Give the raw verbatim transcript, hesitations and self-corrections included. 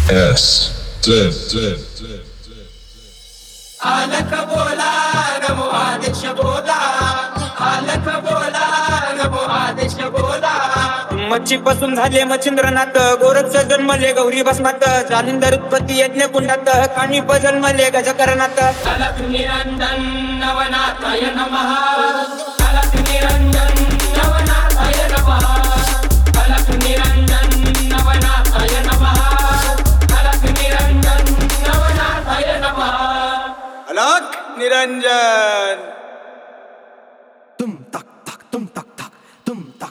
S Z Z अलख बोला नमो आदेश बोला अलख बोला नमो आदेश बोला मच्छी पासून झाले मच्छिंद्रनाथ गोरक्ष जन्मले गौरी भस्मात जालिंदर उत्पत्ती यज्ञ कुंडात काणी जन्मले गजकरणात अलख निरंजन नवनाथाय नमः अलख निरंजन नवनाथाय नमः अलख निरंजन नवनाथाय नमः अलख निरंजन नवनाथाय नमः अलख निरंजन तुम तक तक तुम तक तक तुम तक